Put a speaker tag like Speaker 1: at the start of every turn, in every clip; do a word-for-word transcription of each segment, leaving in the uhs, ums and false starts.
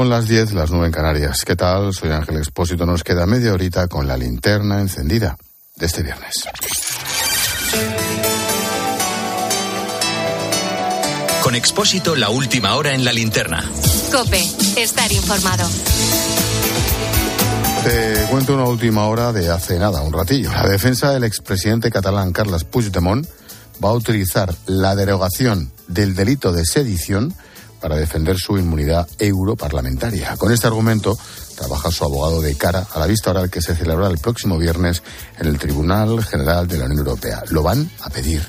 Speaker 1: Son las diez, las nueve en Canarias. ¿Qué tal? Soy Ángel Expósito. Nos queda media horita con la linterna encendida de este viernes.
Speaker 2: Con Expósito, la última hora en la linterna.
Speaker 3: COPE, estar informado.
Speaker 1: Te cuento una última hora de hace nada, un ratillo. La defensa del expresidente catalán Carles Puigdemont va a utilizar la derogación del delito de sedición para defender su inmunidad europarlamentaria. Con este argumento trabaja su abogado de cara a la vista oral que se celebrará el próximo viernes en el Tribunal General de la Unión Europea. Lo van a pedir.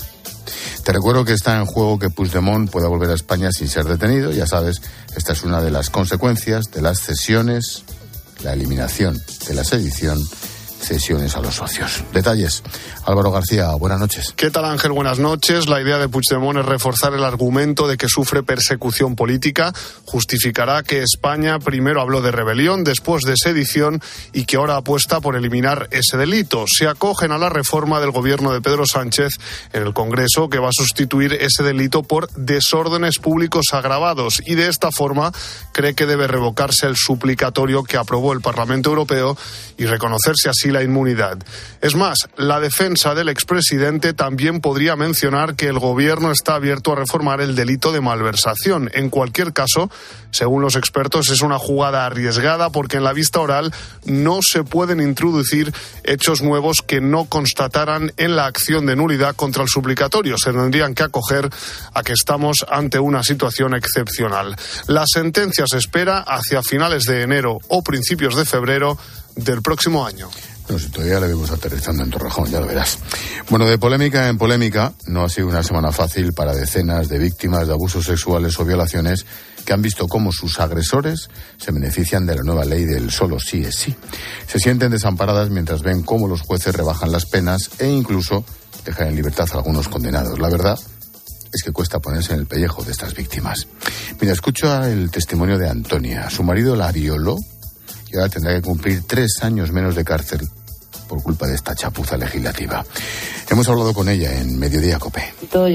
Speaker 1: Te recuerdo que está en juego que Puigdemont pueda volver a España sin ser detenido. Ya sabes, esta es una de las consecuencias de las cesiones, la eliminación de la sedición, cesiones a los socios. Detalles. Álvaro García, buenas noches.
Speaker 4: ¿Qué tal, Ángel? Buenas noches. La idea de Puigdemont es reforzar el argumento de que sufre persecución política. Justificará que España primero habló de rebelión, después de sedición y que ahora apuesta por eliminar ese delito. Se acogen a la reforma del gobierno de Pedro Sánchez en el Congreso que va a sustituir ese delito por desórdenes públicos agravados y de esta forma cree que debe revocarse el suplicatorio que aprobó el Parlamento Europeo y reconocerse así la inmunidad. Es más, la defensa del expresidente también podría mencionar que el gobierno está abierto a reformar el delito de malversación. En cualquier caso, según los expertos, es una jugada arriesgada porque en la vista oral no se pueden introducir hechos nuevos que no constataran en la acción de nulidad contra el suplicatorio. Se tendrían que acoger a que estamos ante una situación excepcional. La sentencia se espera hacia finales de enero o principios de febrero del próximo año.
Speaker 1: Bueno, si todavía le vemos aterrizando en Torrejón, ya lo verás. Bueno, de polémica en polémica, no ha sido una semana fácil para decenas de víctimas de abusos sexuales o violaciones que han visto cómo sus agresores se benefician de la nueva ley del solo sí es sí. Se sienten desamparadas mientras ven cómo los jueces rebajan las penas e incluso dejan en libertad a algunos condenados. La verdad es que cuesta ponerse en el pellejo de estas víctimas. Mira, escucha el testimonio de Antonia. Su marido la violó y ahora tendrá que cumplir tres años menos de cárcel por culpa de esta chapuza legislativa. Hemos hablado con ella en Mediodía COPE.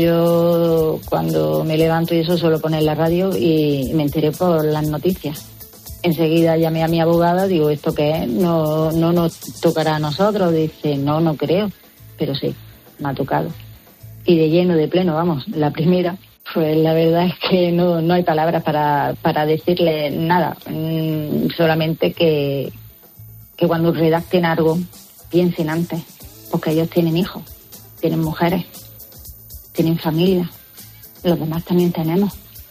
Speaker 5: Yo cuando me levanto y eso suelo poner la radio y me enteré por las noticias. Enseguida llamé a mi abogada, digo, ¿esto qué es? No, no nos tocará a nosotros. Dice, no, no creo, pero sí, me ha tocado. Y de lleno, de pleno, vamos, la primera. Pues la verdad es que no, no hay palabras para, para decirle nada. Mm, solamente que, que cuando redacten algo, piensen antes, porque ellos tienen hijos, tienen mujeres, tienen familia. Los demás también tenemos.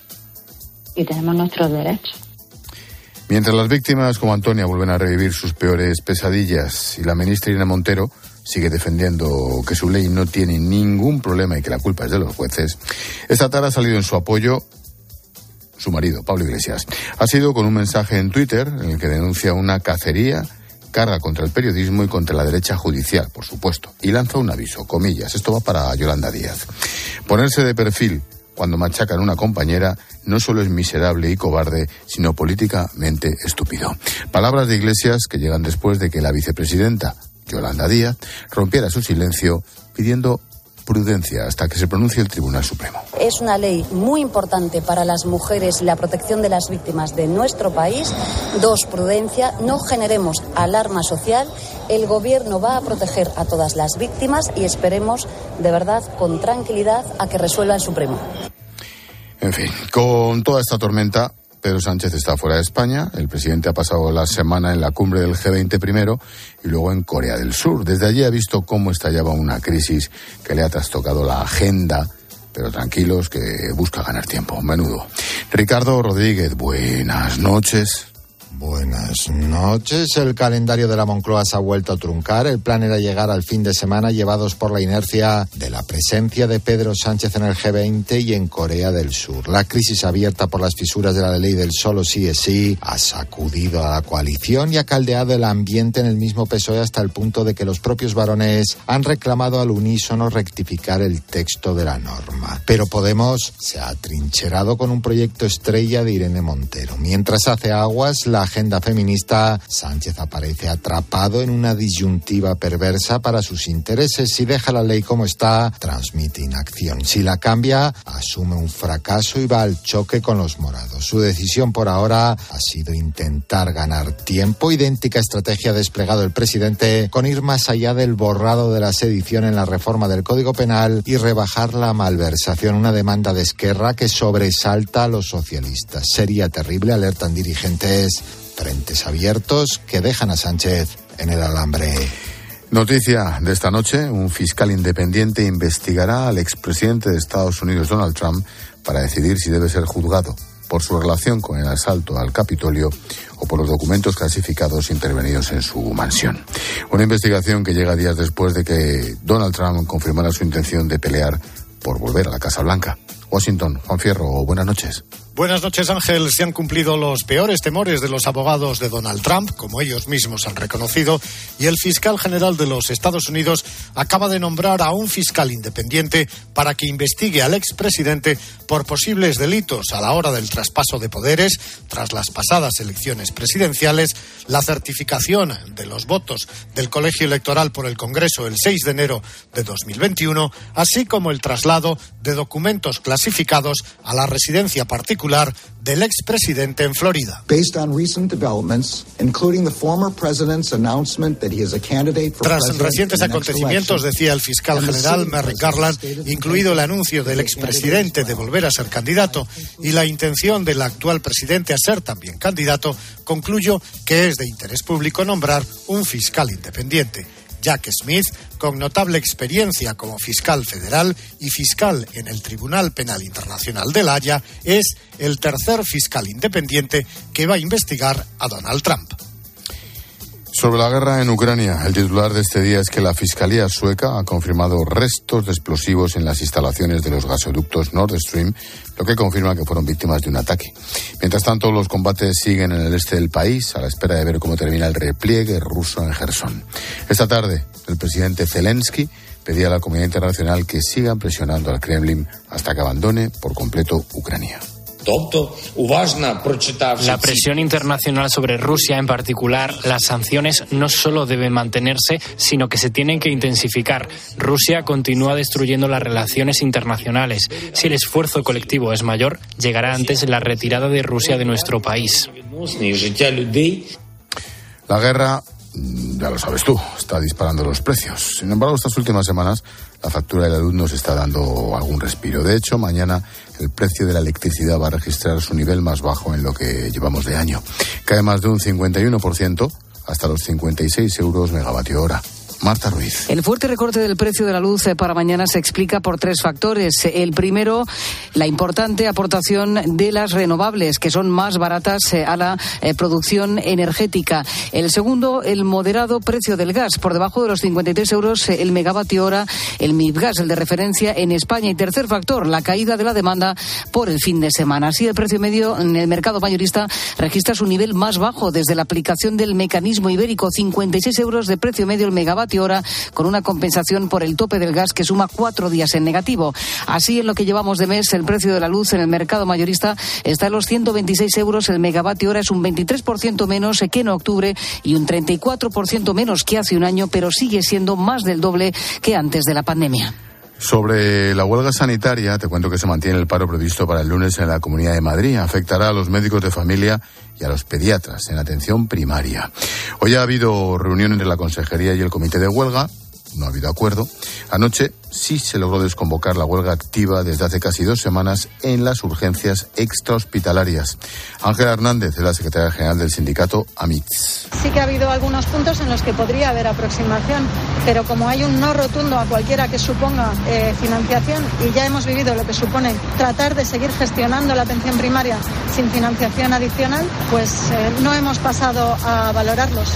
Speaker 5: Y tenemos nuestros derechos.
Speaker 1: Mientras las víctimas como Antonia vuelven a revivir sus peores pesadillas y la ministra Irene Montero sigue defendiendo que su ley no tiene ningún problema y que la culpa es de los jueces, esta tarde ha salido en su apoyo su marido, Pablo Iglesias. Ha sido con un mensaje en Twitter en el que denuncia una cacería, carga contra el periodismo y contra la derecha judicial, por supuesto, y lanza un aviso, comillas, esto va para Yolanda Díaz. Ponerse de perfil cuando machacan a una compañera no solo es miserable y cobarde, sino políticamente estúpido. Palabras de Iglesias que llegan después de que la vicepresidenta Yolanda Díaz rompiera su silencio pidiendo prudencia hasta que se pronuncie el Tribunal Supremo.
Speaker 6: Es una ley muy importante para las mujeres y la protección de las víctimas de nuestro país. Dos, prudencia, no generemos alarma social. El Gobierno va a proteger a todas las víctimas y esperemos, de verdad, con tranquilidad, a que resuelva el Supremo.
Speaker 1: En fin, con toda esta tormenta, Pedro Sánchez está fuera de España. El presidente ha pasado la semana en la cumbre del G veinte primero y luego en Corea del Sur. Desde allí ha visto cómo estallaba una crisis que le ha trastocado la agenda, pero tranquilos, que busca ganar tiempo. Menudo. Ricardo Rodríguez, buenas noches.
Speaker 7: Buenas noches. El calendario de la Moncloa se ha vuelto a truncar. El plan era llegar al fin de semana llevados por la inercia de la presencia de Pedro Sánchez en el G veinte y en Corea del Sur. La crisis abierta por las fisuras de la ley del solo sí es sí ha sacudido a la coalición y ha caldeado el ambiente en el mismo P S O E hasta el punto de que los propios varones han reclamado al unísono rectificar el texto de la norma. Pero Podemos se ha atrincherado con un proyecto estrella de Irene Montero. Mientras hace aguas, la agenda feminista, Sánchez aparece atrapado en una disyuntiva perversa para sus intereses. Si deja la ley como está, transmite inacción. Si la cambia, asume un fracaso y va al choque con los morados. Su decisión por ahora ha sido intentar ganar tiempo. Idéntica estrategia ha desplegado el presidente con ir más allá del borrado de la sedición en la reforma del Código Penal y rebajar la malversación, una demanda de Esquerra que sobresalta a los socialistas. Sería terrible, alertan dirigentes. Frentes abiertos que dejan a Sánchez en el alambre.
Speaker 1: Noticia de esta noche: un fiscal independiente investigará al expresidente de Estados Unidos, Donald Trump, para decidir si debe ser juzgado por su relación con el asalto al Capitolio o por los documentos clasificados intervenidos en su mansión. Una investigación que llega días después de que Donald Trump confirmara su intención de pelear por volver a la Casa Blanca. Washington, Juan Fierro, buenas noches.
Speaker 8: Buenas noches, Ángel. Se han cumplido los peores temores de los abogados de Donald Trump, como ellos mismos han reconocido, y el fiscal general de los Estados Unidos acaba de nombrar a un fiscal independiente para que investigue al expresidente por posibles delitos a la hora del traspaso de poderes tras las pasadas elecciones presidenciales, la certificación de los votos del colegio electoral por el Congreso el seis de enero de dos mil veintiuno, así como el traslado de documentos clasificados a la residencia particular del expresidente en Florida. Tras recientes acontecimientos, decía el fiscal general Merrick Garland, incluido el anuncio del expresidente de volver a ser candidato y la intención del actual presidente a ser también candidato, concluyo que es de interés público nombrar un fiscal independiente. Jack Smith, con notable experiencia como fiscal federal y fiscal en el Tribunal Penal Internacional de La Haya, es el tercer fiscal independiente que va a investigar a Donald Trump.
Speaker 1: Sobre la guerra en Ucrania, el titular de este día es que la Fiscalía sueca ha confirmado restos de explosivos en las instalaciones de los gasoductos Nord Stream, lo que confirma que fueron víctimas de un ataque. Mientras tanto, los combates siguen en el este del país, a la espera de ver cómo termina el repliegue ruso en Jersón. Esta tarde, el presidente Zelensky pedía a la comunidad internacional que sigan presionando al Kremlin hasta que abandone por completo Ucrania.
Speaker 9: La presión internacional sobre Rusia, en particular, las sanciones no solo deben mantenerse, sino que se tienen que intensificar. Rusia continúa destruyendo las relaciones internacionales. Si el esfuerzo colectivo es mayor, llegará antes la retirada de Rusia de nuestro país.
Speaker 1: La guerra, ya lo sabes tú, está disparando los precios. Sin embargo, estas últimas semanas la factura de la luz nos está dando algún respiro. De hecho, mañana el precio de la electricidad va a registrar su nivel más bajo en lo que llevamos de año. Cae más de un cincuenta y uno por ciento hasta los cincuenta y seis euros megavatio hora. Marta Ruiz.
Speaker 10: El fuerte recorte del precio de la luz para mañana se explica por tres factores. El primero, la importante aportación de las renovables, que son más baratas a la producción energética. El segundo, el moderado precio del gas, por debajo de los cincuenta y tres euros el megavatio hora, el MIBGAS, el de referencia en España. Y tercer factor, la caída de la demanda por el fin de semana. Así, el precio medio en el mercado mayorista registra su nivel más bajo desde la aplicación del mecanismo ibérico, cincuenta y seis euros de precio medio el megavatio hora, con una compensación por el tope del gas que suma cuatro días en negativo. Así, en lo que llevamos de mes, el precio de la luz en el mercado mayorista está en los ciento veintiséis euros el megavatio hora, es un veintitrés por ciento menos que en octubre y un treinta y cuatro por ciento menos que hace un año, pero sigue siendo más del doble que antes de la pandemia.
Speaker 1: Sobre la huelga sanitaria, te cuento que se mantiene el paro previsto para el lunes en la Comunidad de Madrid. Afectará a los médicos de familia y a los pediatras en atención primaria. Hoy ha habido reunión entre la Consejería y el Comité de Huelga. No ha habido acuerdo. Anoche sí se logró desconvocar la huelga activa desde hace casi dos semanas en las urgencias extrahospitalarias. Ángela Hernández es la secretaria general del sindicato AMITS.
Speaker 11: Sí que ha habido algunos puntos en los que podría haber aproximación, pero como hay un no rotundo a cualquiera que suponga eh, financiación, y ya hemos vivido lo que supone tratar de seguir gestionando la atención primaria sin financiación adicional, pues eh, no hemos pasado a valorarlos.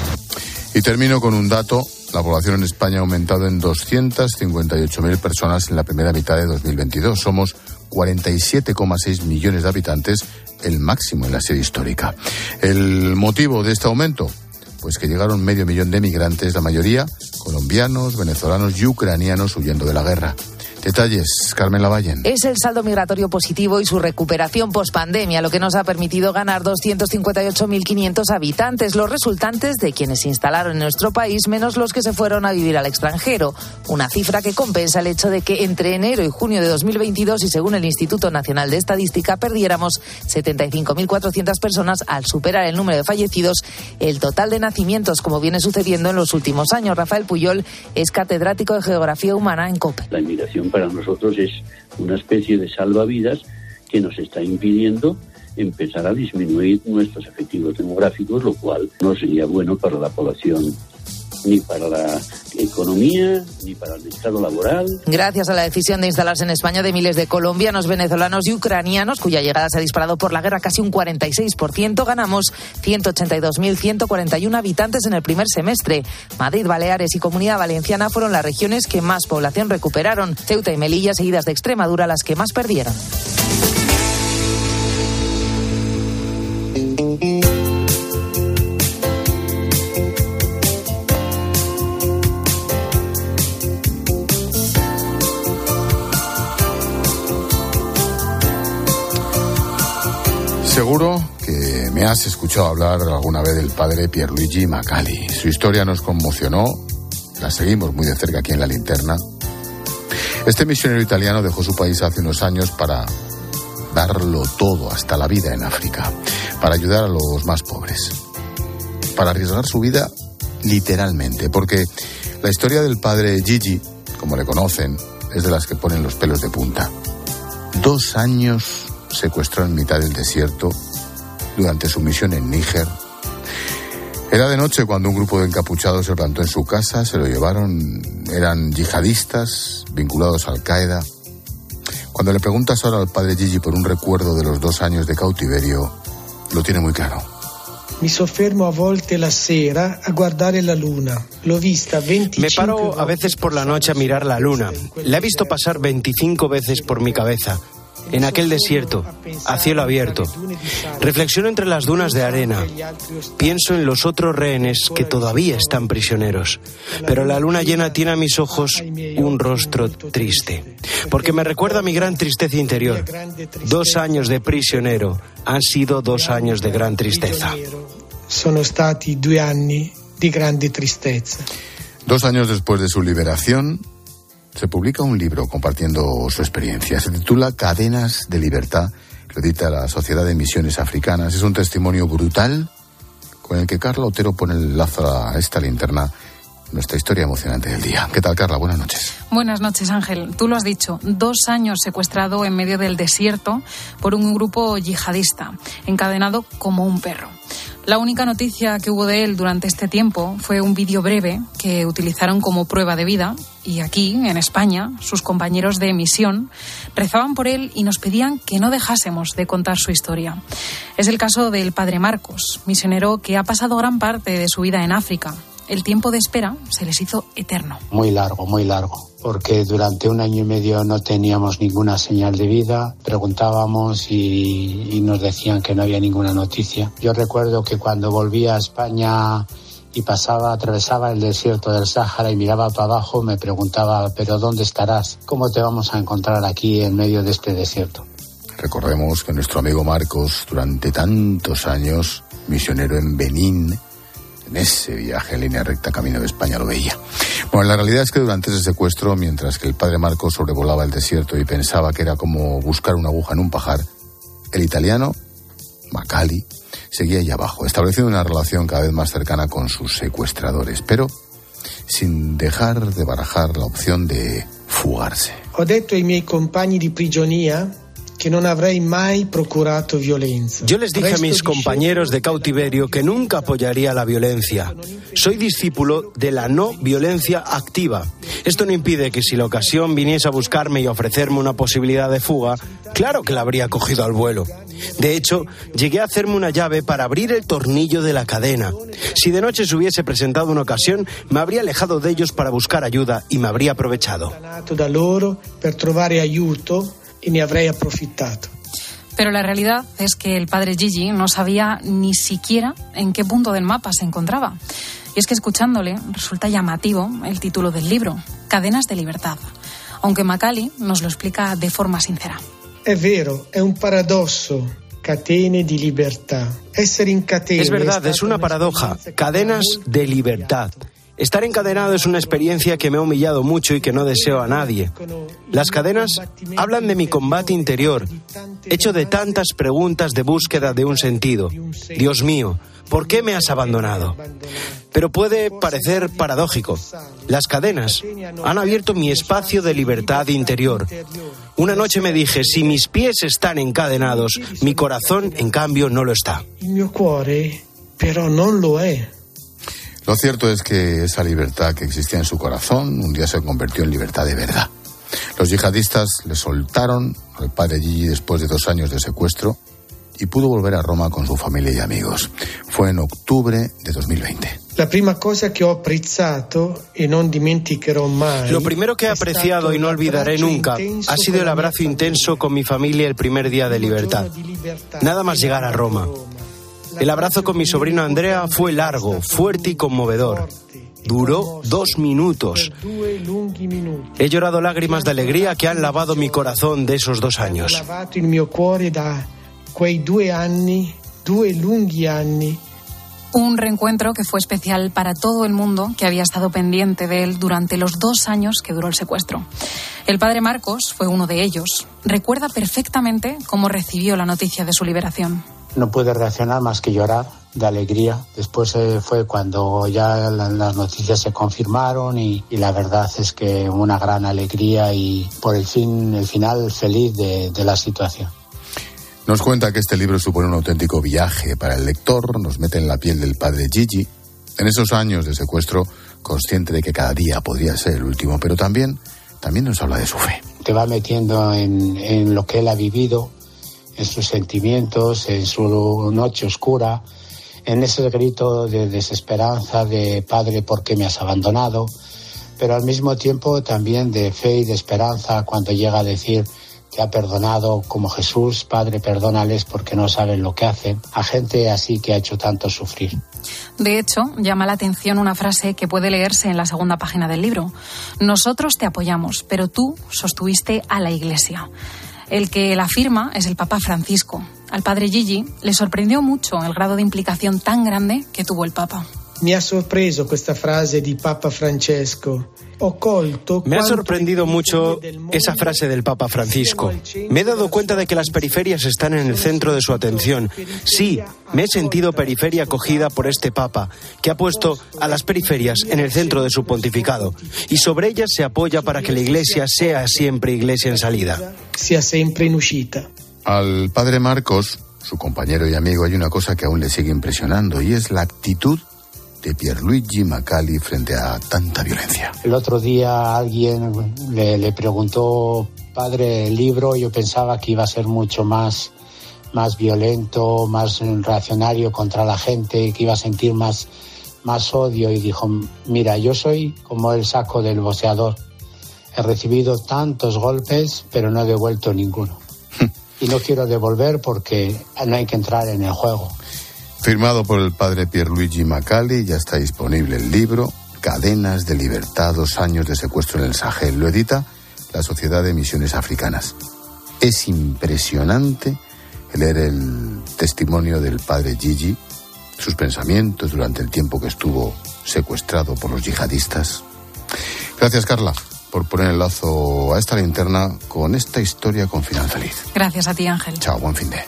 Speaker 1: Y termino con un dato. La población en España ha aumentado en doscientas cincuenta y ocho mil personas en la primera mitad de dos mil veintidós. Somos cuarenta y siete coma seis millones de habitantes, el máximo en la serie histórica. ¿El motivo de este aumento? Pues que llegaron medio millón de migrantes, la mayoría colombianos, venezolanos y ucranianos huyendo de la guerra. Detalles, Carmen Lavallen.
Speaker 12: Es el saldo migratorio positivo y su recuperación pospandemia, lo que nos ha permitido ganar doscientos cincuenta y ocho mil quinientos habitantes, los resultantes de quienes se instalaron en nuestro país, menos los que se fueron a vivir al extranjero. Una cifra que compensa el hecho de que entre enero y junio de dos mil veintidós, y según el Instituto Nacional de Estadística, perdiéramos setenta y cinco mil cuatrocientas personas al superar el número de fallecidos, el total de nacimientos, como viene sucediendo en los últimos años. Rafael Puyol es catedrático de Geografía Humana en COPE.
Speaker 13: La inmigración para nosotros es una especie de salvavidas que nos está impidiendo empezar a disminuir nuestros efectivos demográficos, lo cual no sería bueno para la población, ni para la economía, ni para el mercado laboral.
Speaker 12: Gracias a la decisión de instalarse en España de miles de colombianos, venezolanos y ucranianos, cuya llegada se ha disparado por la guerra casi un cuarenta y seis por ciento, ganamos ciento ochenta y dos mil ciento cuarenta y uno habitantes en el primer semestre. Madrid, Baleares y Comunidad Valenciana fueron las regiones que más población recuperaron. Ceuta y Melilla, seguidas de Extremadura, las que más perdieron.
Speaker 1: Seguro que me has escuchado hablar alguna vez del padre Pierluigi Macali. Su historia nos conmocionó, la seguimos muy de cerca aquí en La Linterna. Este misionero italiano dejó su país hace unos años para darlo todo, hasta la vida en África, para ayudar a los más pobres, para arriesgar su vida literalmente, porque la historia del padre Gigi, como le conocen, es de las que ponen los pelos de punta. Dos años secuestró en mitad del desierto durante su misión en Níger. Era de noche cuando un grupo de encapuchados se plantó en su casa, se lo llevaron, eran yihadistas vinculados a Al-Qaeda. Cuando le preguntas ahora al padre Gigi por un recuerdo de los dos años de cautiverio, lo tiene muy claro.
Speaker 14: Mi soffermo a volte la sera a guardare la luna. L'ho vista veinticinque
Speaker 15: Me paro a veces por la noche a mirar la luna. La he visto pasar veinticinco veces por mi cabeza. En aquel desierto, a cielo abierto. Reflexiono entre las dunas de arena. Pienso en los otros rehenes que todavía están prisioneros. Pero la luna llena tiene a mis ojos un rostro triste. Porque me recuerda mi gran tristeza interior. Dos años de prisionero han sido dos años de gran tristeza.
Speaker 14: Sono stati due anni di grande tristezza.
Speaker 1: Dos años después de su liberación, se publica un libro compartiendo su experiencia. Se titula Cadenas de Libertad, lo edita la Sociedad de Misiones Africanas. Es un testimonio brutal con el que Carla Otero pone el lazo a esta linterna, nuestra historia emocionante del día. ¿Qué tal, Carla? Buenas noches.
Speaker 16: Buenas noches, Ángel. Tú lo has dicho, dos años secuestrado en medio del desierto por un grupo yihadista, encadenado como un perro. La única noticia que hubo de él durante este tiempo fue un vídeo breve que utilizaron como prueba de vida, y aquí, en España, sus compañeros de misión rezaban por él y nos pedían que no dejásemos de contar su historia. Es el caso del padre Marcos, misionero que ha pasado gran parte de su vida en África. El tiempo de espera se les hizo eterno.
Speaker 17: Muy largo, muy largo, porque durante un año y medio no teníamos ninguna señal de vida. Preguntábamos y, y nos decían que no había ninguna noticia. Yo recuerdo que cuando volvía a España y pasaba, atravesaba el desierto del Sáhara y miraba para abajo, me preguntaba, ¿pero dónde estarás? ¿Cómo te vamos a encontrar aquí en medio de este desierto?
Speaker 1: Recordemos que nuestro amigo Marcos, durante tantos años, misionero en Benín, en ese viaje en línea recta camino de España, lo veía. Bueno, la realidad es que durante ese secuestro, mientras que el padre Marcos sobrevolaba el desierto y pensaba que era como buscar una aguja en un pajar, el italiano, Macali, seguía allá abajo, estableciendo una relación cada vez más cercana con sus secuestradores, pero sin dejar de barajar la opción de fugarse.
Speaker 14: Ho detto ai miei compagni di prigionia que no avrei mai procurato violencia.
Speaker 15: Yo les dije a mis compañeros de cautiverio que nunca apoyaría la violencia. Soy discípulo de la no violencia activa. Esto no impide que si la ocasión viniese a buscarme y ofrecerme una posibilidad de fuga, claro que la habría cogido al vuelo. De hecho, llegué a hacerme una llave para abrir el tornillo de la cadena. Si de noche se hubiese presentado una ocasión, me habría alejado de ellos para buscar ayuda y me habría aprovechado.
Speaker 14: Da loro per trovare aiuto y ne avrei approfittato.
Speaker 16: Pero la realidad es que el padre Gigi no sabía ni siquiera en qué punto del mapa se encontraba. Y es que escuchándole resulta llamativo el título del libro, Cadenas de Libertad. aunque Macaulay nos lo explica de forma sincera.
Speaker 14: Es vero, es un paradosso. Catene di libertà. Essere in catene.
Speaker 15: Es verdad, es una paradoja. Cadenas de libertad. Estar encadenado es una experiencia que me ha humillado mucho y que no deseo a nadie. Las cadenas hablan de mi combate interior, hecho de tantas preguntas de búsqueda de un sentido. Dios mío, ¿por qué me has abandonado? Pero puede parecer paradójico. Las cadenas han abierto mi espacio de libertad interior. Una noche me dije, si mis pies están encadenados, mi corazón, en cambio, no lo está.
Speaker 14: Il mio cuore, però non lo è.
Speaker 1: Lo cierto es que esa libertad que existía en su corazón un día se convirtió en libertad de verdad. Los yihadistas le soltaron al padre Gigi después de dos años de secuestro y pudo volver a Roma con su familia y amigos. Fue en octubre de dos mil veinte.
Speaker 14: La prima cosa que ho apprezzato e non dimenticherò mai.
Speaker 15: Lo primero que he apreciado y no olvidaré nunca ha sido el abrazo intenso con mi familia el primer día de libertad. Nada más llegar a Roma. El abrazo con mi sobrino Andrea fue largo, fuerte y conmovedor. Duró dos minutos. He llorado lágrimas de alegría que han lavado mi corazón de esos dos años.
Speaker 16: Un reencuentro que fue especial para todo el mundo que había estado pendiente de él durante los dos años que duró el secuestro. El padre Marcos fue uno de ellos. Recuerda perfectamente cómo recibió la noticia de su liberación.
Speaker 17: No pude reaccionar más que llorar de alegría. Después eh, fue cuando ya la, las noticias se confirmaron y, y la verdad es que una gran alegría y por el fin, el final feliz de, de la situación.
Speaker 1: Nos cuenta que este libro supone un auténtico viaje para el lector, nos mete en la piel del padre Gigi, en esos años de secuestro, consciente de que cada día podría ser el último, pero también, también nos habla de su fe.
Speaker 17: Te va metiendo en, en lo que él ha vivido, en sus sentimientos, en su noche oscura, en ese grito de desesperanza de Padre, ¿por qué me has abandonado? Pero al mismo tiempo también de fe y de esperanza cuando llega a decir que ha perdonado como Jesús, Padre, perdónales porque no saben lo que hacen, a gente así que ha hecho tanto sufrir.
Speaker 16: De hecho, llama la atención una frase que puede leerse en la segunda página del libro. Nosotros te apoyamos, pero tú sostuviste a la Iglesia. El que la afirma es el Papa Francisco. Al padre Gigi le sorprendió mucho el grado de implicación tan grande que tuvo el Papa.
Speaker 14: Me ha sorpreso esta frase de Papa Francesco.
Speaker 15: Me ha sorprendido mucho esa frase del Papa Francisco. Me he dado cuenta de que las periferias están en el centro de su atención. Sí, me he sentido periferia acogida por este Papa, que ha puesto a las periferias en el centro de su pontificado. Y sobre ellas se apoya para que la Iglesia sea siempre Iglesia en salida.
Speaker 14: Sea siempre en uscita.
Speaker 1: Al padre Marcos, su compañero y amigo, hay una cosa que aún le sigue impresionando y es la actitud de Pierluigi Macaulay frente a tanta violencia.
Speaker 17: El otro día alguien le, le preguntó, padre, el libro, yo pensaba que iba a ser mucho más, más violento, más reaccionario contra la gente, que iba a sentir más, más odio, y dijo, mira, yo soy como el saco del boxeador. He recibido tantos golpes, pero no he devuelto ninguno. Y no quiero devolver porque no hay que entrar en el juego.
Speaker 1: Firmado por el padre Pierluigi Macaulay, ya está disponible el libro Cadenas de Libertad, dos años de secuestro en el Sahel. Lo edita la Sociedad de Misiones Africanas. Es impresionante leer el testimonio del padre Gigi, sus pensamientos durante el tiempo que estuvo secuestrado por los yihadistas. Gracias, Carla, por poner el lazo a esta linterna con esta historia con final feliz.
Speaker 16: Gracias a ti, Ángel.
Speaker 1: Chao, buen fin de.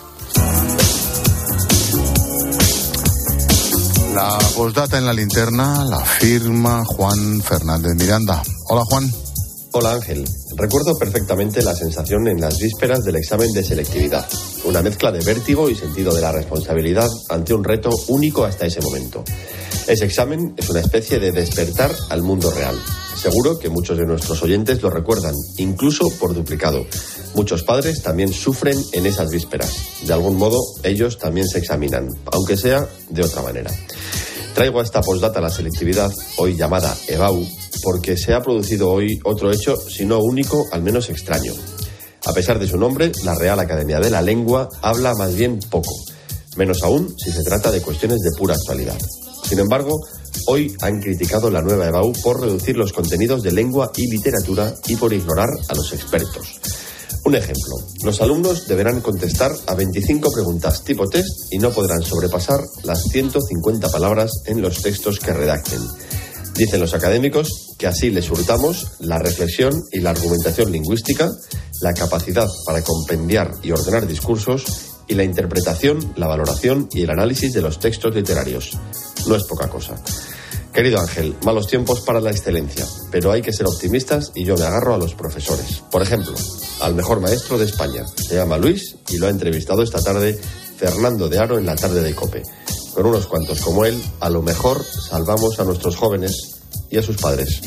Speaker 1: La postdata en la linterna la firma Juan Fernández Miranda. Hola, Juan.
Speaker 18: Hola, Ángel. Recuerdo perfectamente la sensación en las vísperas del examen de selectividad. Una mezcla de vértigo y sentido de la responsabilidad ante un reto único hasta ese momento. Ese examen es una especie de despertar al mundo real. Seguro que muchos de nuestros oyentes lo recuerdan, incluso por duplicado. Muchos padres también sufren en esas vísperas. De algún modo, ellos también se examinan, aunque sea de otra manera. Traigo a esta postdata a la selectividad, hoy llamada EBAU, porque se ha producido hoy otro hecho, si no único, al menos extraño. A pesar de su nombre, la Real Academia de la Lengua habla más bien poco, menos aún si se trata de cuestiones de pura actualidad. Sin embargo, hoy han criticado la nueva EBAU por reducir los contenidos de lengua y literatura y por ignorar a los expertos. Un ejemplo, los alumnos deberán contestar a veinticinco preguntas tipo test y no podrán sobrepasar las ciento cincuenta palabras en los textos que redacten. Dicen los académicos que así les hurtamos la reflexión y la argumentación lingüística, la capacidad para compendiar y ordenar discursos y la interpretación, la valoración y el análisis de los textos literarios. No es poca cosa. Querido Ángel, malos tiempos para la excelencia, pero hay que ser optimistas y yo me agarro a los profesores. Por ejemplo, al mejor maestro de España. Se llama Luis y lo ha entrevistado esta tarde Fernando de Aro en la tarde de COPE. Con unos cuantos como él, a lo mejor salvamos a nuestros jóvenes y a sus padres.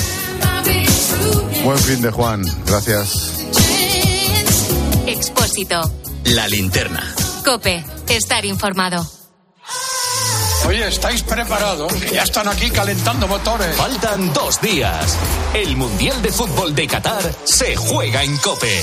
Speaker 1: Buen fin de Juan, gracias.
Speaker 3: Expósito.
Speaker 2: La linterna.
Speaker 3: COPE, estar informado.
Speaker 19: Oye, ¿estáis preparados? Que ya están aquí calentando motores.
Speaker 2: Faltan dos días. El Mundial de Fútbol de Qatar se juega en COPE.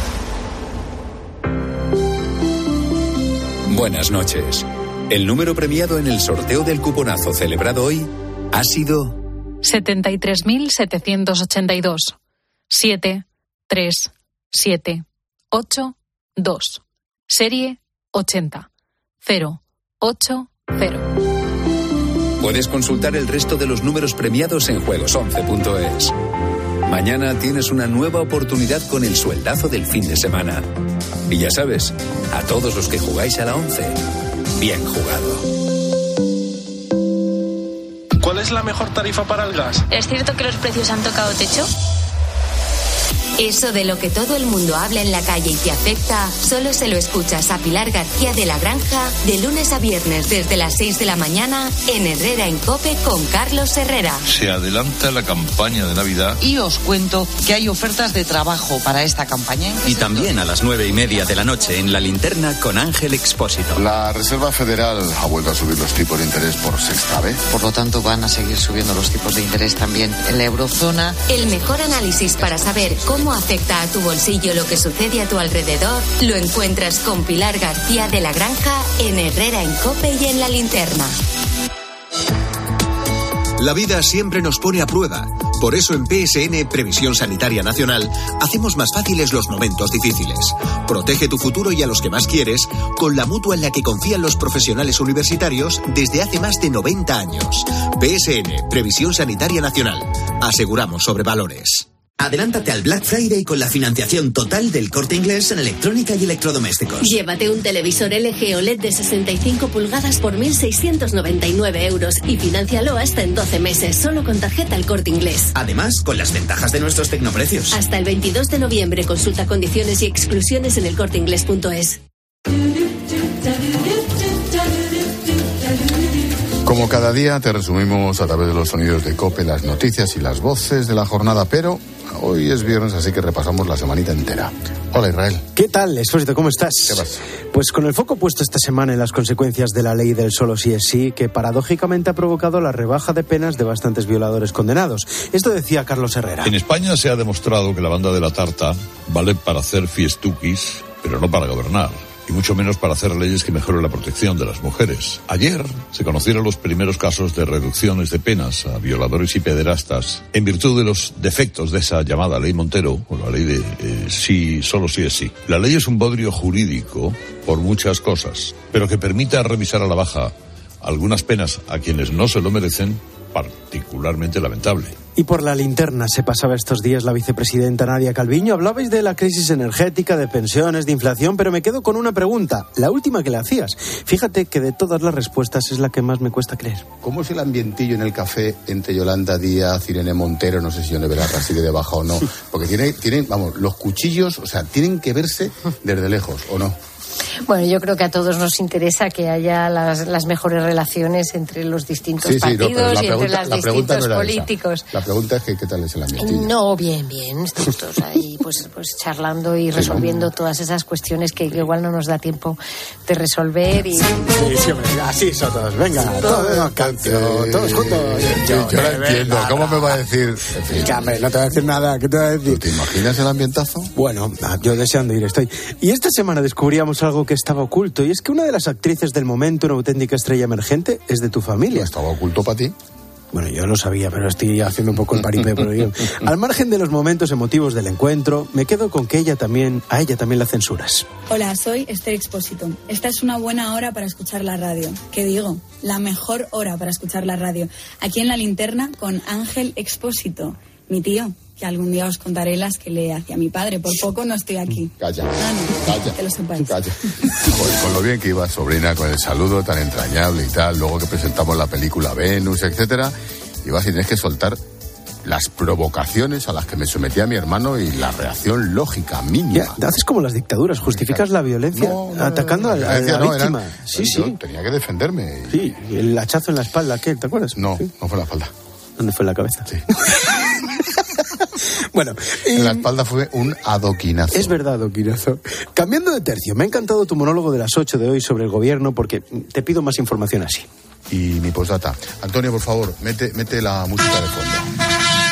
Speaker 2: Buenas noches. El número premiado en el sorteo del cuponazo celebrado hoy ha sido
Speaker 16: setenta y tres mil setecientos ochenta y dos. siete, tres, siete, ocho, dos. Serie ochenta. cero, ocho, cero.
Speaker 2: Puedes consultar el resto de los números premiados en juegos once punto es. Mañana tienes una nueva oportunidad con el sueldazo del fin de semana. Y ya sabes, a todos los que jugáis a la once, bien jugado.
Speaker 19: ¿Cuál es la mejor tarifa para el gas?
Speaker 20: ¿Es cierto que los precios han tocado techo?
Speaker 3: Eso de lo que todo el mundo habla en la calle y te afecta, solo se lo escuchas a Pilar García de la Granja de lunes a viernes desde las seis de la mañana en Herrera en COPE con Carlos Herrera.
Speaker 21: Se adelanta la campaña de Navidad.
Speaker 22: Y os cuento que hay ofertas de trabajo para esta campaña.
Speaker 2: Y también a las nueve y media de la noche en La Linterna con Ángel Expósito.
Speaker 1: La Reserva Federal ha vuelto a subir los tipos de interés por sexta vez.
Speaker 22: Por lo tanto, van a seguir subiendo los tipos de interés también en la eurozona.
Speaker 3: El mejor análisis para saber cómo afecta a tu bolsillo lo que sucede a tu alrededor lo encuentras con Pilar García de la Granja en Herrera en COPE y en La Linterna.
Speaker 23: La vida siempre nos pone a prueba. Por eso en P S N, Previsión Sanitaria Nacional, hacemos más fáciles los momentos difíciles. Protege tu futuro y a los que más quieres con la mutua en la que confían los profesionales universitarios desde hace más de noventa años. P S N, Previsión Sanitaria Nacional. Aseguramos sobre valores.
Speaker 24: Adelántate al Black Friday con la financiación total del Corte Inglés en electrónica y electrodomésticos.
Speaker 25: Llévate un televisor L G O L E D de sesenta y cinco pulgadas por mil seiscientos noventa y nueve euros y financialo hasta en doce meses, solo con tarjeta El Corte Inglés.
Speaker 24: Además, con las ventajas de nuestros tecnoprecios.
Speaker 25: Hasta el veintidós de noviembre, consulta condiciones y exclusiones en el corte inglés punto es.
Speaker 1: Como cada día te resumimos a través de los sonidos de COPE las noticias y las voces de la jornada, pero hoy es viernes, así que repasamos la semanita entera. Hola, Israel.
Speaker 15: ¿Qué tal, Expósito? ¿Cómo estás?
Speaker 1: ¿Qué pasa?
Speaker 15: Pues con el foco puesto esta semana en las consecuencias de la ley del solo sí es sí, que paradójicamente ha provocado la rebaja de penas de bastantes violadores condenados. Esto decía Carlos Herrera.
Speaker 21: En España se ha demostrado que la banda de la tarta vale para hacer fiestuquis, pero no para gobernar. Y mucho menos para hacer leyes que mejoren la protección de las mujeres. Ayer se conocieron los primeros casos de reducciones de penas a violadores y pederastas en virtud de los defectos de esa llamada ley Montero, o la ley de eh, sí, solo sí es sí. La ley es un bodrio jurídico por muchas cosas, pero que permita revisar a la baja algunas penas a quienes no se lo merecen, particularmente lamentable.
Speaker 15: Y por la linterna se pasaba estos días la vicepresidenta Nadia Calviño. Hablabais de la crisis energética, de pensiones, de inflación, pero me quedo con una pregunta, la última que le hacías. Fíjate que de todas las respuestas es la que más me cuesta creer.
Speaker 1: ¿Cómo es el ambientillo en el café entre Yolanda Díaz, Irene Montero? No sé si Yone Belarra sigue de baja o no. Porque tienen, tienen, vamos, los cuchillos, o sea, tienen que verse desde lejos, ¿o no?
Speaker 26: Bueno, yo creo que a todos nos interesa que haya las, las mejores relaciones entre los distintos sí, sí, partidos no, y pregunta, entre los distintos no políticos.
Speaker 1: Esa. La pregunta es que qué tal es el ambiente.
Speaker 26: No, bien, bien, estamos todos ahí pues, pues charlando y resolviendo todas esas cuestiones que igual no nos da tiempo de resolver. Y...
Speaker 4: Sí, sí, hombre, así son todos. Venga, todos, todos, todos juntos.
Speaker 1: Yo, yo no entiendo. ¿Cómo me va a decir? En fin.
Speaker 4: Ya, hombre, no te voy a decir nada. ¿Qué te voy a decir?
Speaker 1: ¿Te imaginas el ambientazo?
Speaker 4: Bueno, yo deseando ir estoy. Y esta semana descubríamos algo que estaba oculto, y es que una de las actrices del momento, una auténtica estrella emergente, es de tu familia.
Speaker 1: ¿Estaba oculto para ti?
Speaker 4: Bueno, yo lo sabía, pero estoy haciendo un poco el paripé por ello. Al margen de los momentos emotivos del encuentro, me quedo con que ella también, a ella también la censuras.
Speaker 5: Hola, soy Esther Expósito. Esta es una buena hora para escuchar la radio. ¿Qué digo? La mejor hora para escuchar la radio. Aquí en La Linterna con Ángel Expósito, mi tío, que algún día os contaré las que le hacía a mi padre. Por poco no estoy aquí.
Speaker 1: Calla,
Speaker 5: ah, no,
Speaker 1: calla,
Speaker 5: que lo sepáis.
Speaker 1: Calla. Joder, con lo bien que iba, sobrina, con el saludo tan entrañable y tal, luego que presentamos la película Venus, etcétera, ibas y tienes que soltar las provocaciones a las que me sometía mi hermano y la reacción lógica mínima.
Speaker 4: Ya, haces como las dictaduras, justificas la violencia no, no, atacando no, no, a, a la no, víctima.
Speaker 1: Eran,
Speaker 4: sí,
Speaker 1: yo
Speaker 4: sí.
Speaker 1: Tenía que defenderme.
Speaker 4: Sí, el hachazo en la espalda, ¿qué? ¿Te acuerdas?
Speaker 1: No,
Speaker 4: sí.
Speaker 1: no fue en la espalda.
Speaker 4: ¿Dónde fue en la cabeza?
Speaker 1: Sí.
Speaker 4: Bueno,
Speaker 1: en eh, la espalda fue un adoquinazo.
Speaker 4: Es verdad, adoquinazo. Cambiando de tercio, me ha encantado tu monólogo de las ocho de hoy sobre el gobierno porque te pido más información así.
Speaker 1: Y mi postdata. Antonio, por favor, mete, mete la música de fondo.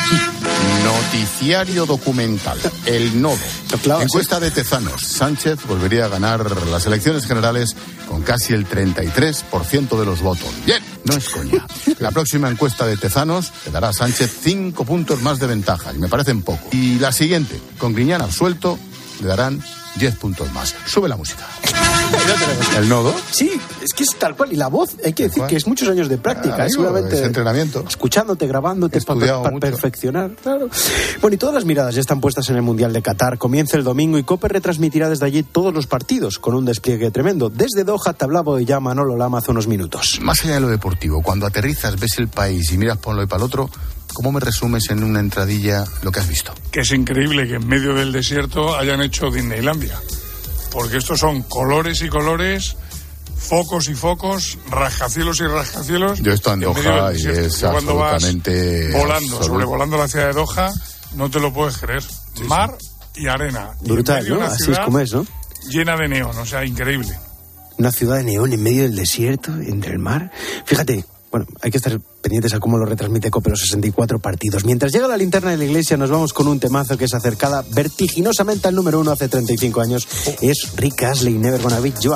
Speaker 1: Noticiario documental. El Nodo. Encuesta de Tezanos. Sánchez volvería a ganar las elecciones generales con casi el treinta y tres por ciento de los votos. Bien, no es coña. La próxima encuesta de Tezanos le dará a Sánchez cinco puntos más de ventaja, y me parecen poco. Y la siguiente, con Griñán absuelto, le darán diez puntos más. Sube la música. ¿El Nodo?
Speaker 4: Sí, es que es tal cual. Y la voz, hay que decir cual? que es muchos años de práctica. Ah, seguramente
Speaker 1: es entrenamiento.
Speaker 4: Escuchándote, grabándote para pa, pa perfeccionar. Claro. Bueno, y todas las miradas ya están puestas en el Mundial de Qatar. Comienza el domingo y COPE retransmitirá desde allí todos los partidos con un despliegue tremendo. Desde Doha te hablaba ya Manolo Lama hace unos minutos.
Speaker 1: Más allá de lo deportivo, cuando aterrizas, ves el país y miras para un lado y para el otro, ¿cómo me resumes en una entradilla lo que has visto?
Speaker 19: Que es increíble que en medio del desierto hayan hecho Disneylandia. Porque estos son colores y colores, focos y focos, rascacielos y rascacielos.
Speaker 1: Yo estoy en Doha y es absolutamente...
Speaker 19: volando,
Speaker 1: absolut...
Speaker 19: sobrevolando la ciudad de Doha, no te lo puedes creer. Sí, Mar sí. y arena.
Speaker 4: Brutal, ¿no? Así es como es, ¿no?
Speaker 19: Llena de neón, o sea, increíble.
Speaker 4: Una ciudad de neón en medio del desierto, entre el mar. Fíjate... Bueno, hay que estar pendientes a cómo lo retransmite COPE los sesenta y cuatro partidos. Mientras llega la linterna de la iglesia, nos vamos con un temazo que es acercada vertiginosamente al número uno hace treinta y cinco años. Es Rick Astley, Never Gonna Beat You Up.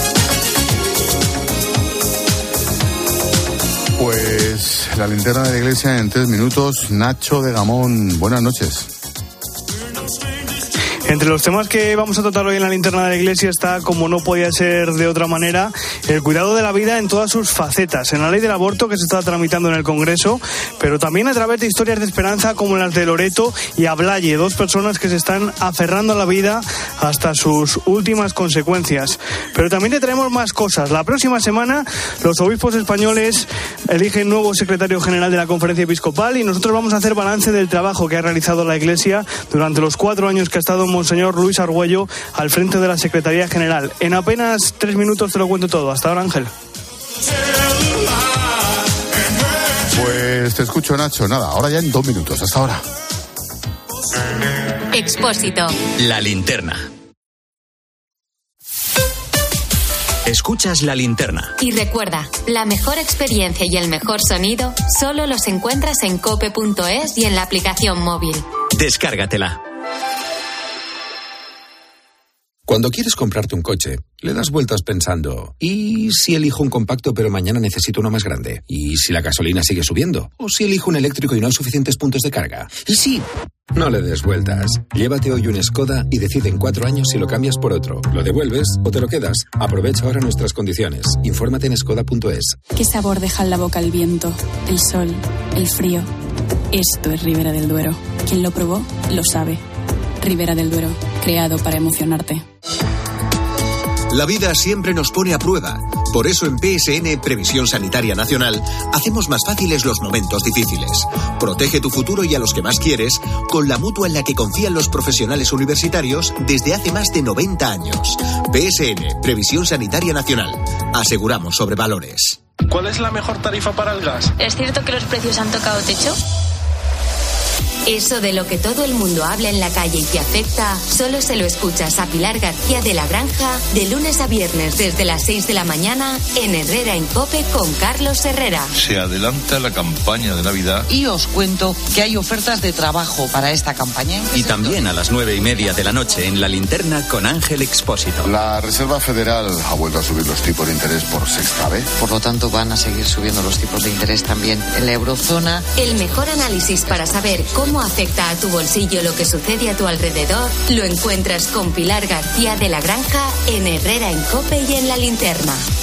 Speaker 1: Pues la linterna de la iglesia en tres minutos. Nacho de Gamón, buenas noches.
Speaker 6: Entre los temas que vamos a tratar hoy en la linterna de la iglesia está, como no podía ser de otra manera, el cuidado de la vida en todas sus facetas. En la ley del aborto que se está tramitando en el Congreso, pero también a través de historias de esperanza como las de Loreto y Ablaye, dos personas que se están aferrando a la vida hasta sus últimas consecuencias. Pero también le traemos más cosas. La próxima semana los obispos españoles eligen nuevo secretario general de la Conferencia Episcopal y nosotros vamos a hacer balance del trabajo que ha realizado la iglesia durante los cuatro años que ha estado Monseñor Luis Argüello al frente de la Secretaría General. En apenas tres minutos te lo cuento todo. Hasta ahora, Ángel.
Speaker 1: Pues te escucho, Nacho. Nada, ahora ya en dos minutos. Hasta ahora.
Speaker 3: Expósito.
Speaker 23: La linterna. Escuchas La Linterna.
Speaker 3: Y recuerda, la mejor experiencia y el mejor sonido solo los encuentras en cope punto es y en la aplicación móvil.
Speaker 23: Descárgatela.
Speaker 2: Cuando quieres comprarte un coche, le das vueltas pensando, ¿y si elijo un compacto pero mañana necesito uno más grande? ¿Y si la gasolina sigue subiendo? ¿O si elijo un eléctrico y no hay suficientes puntos de carga? ¿Y si...? No le des vueltas. Llévate hoy un Skoda y decide en cuatro años si lo cambias por otro. ¿Lo devuelves o te lo quedas? Aprovecha ahora nuestras condiciones. Infórmate en skoda punto es.
Speaker 7: ¿Qué sabor deja en la boca el viento, el sol, el frío? Esto es Ribera del Duero. Quien lo probó, lo sabe. Ribera del Duero, creado para emocionarte.
Speaker 23: La vida siempre nos pone a prueba. Por eso en P S N, Previsión Sanitaria Nacional, hacemos más fáciles los momentos difíciles. Protege tu futuro y a los que más quieres con la mutua en la que confían los profesionales universitarios desde hace más de noventa años. P S N, Previsión Sanitaria Nacional. Aseguramos sobre valores.
Speaker 8: ¿Cuál es la mejor tarifa para el gas?
Speaker 20: ¿Es cierto que los precios han tocado techo?
Speaker 3: Eso de lo que todo el mundo habla en la calle y te afecta, solo se lo escuchas a Pilar García de la Granja de lunes a viernes desde las seis de la mañana en Herrera en COPE con Carlos Herrera.
Speaker 21: Se adelanta la campaña de Navidad.
Speaker 8: Y os cuento que hay ofertas de trabajo para esta campaña.
Speaker 23: Y también a las nueve y media de la noche en La Linterna con Ángel Expósito.
Speaker 1: La Reserva Federal ha vuelto a subir los tipos de interés por sexta vez.
Speaker 22: Por lo tanto, van a seguir subiendo los tipos de interés también en la eurozona.
Speaker 3: El mejor análisis para saber cómo afecta a tu bolsillo lo que sucede a tu alrededor lo encuentras con Pilar García de la Granja en Herrera en COPE y en La Linterna.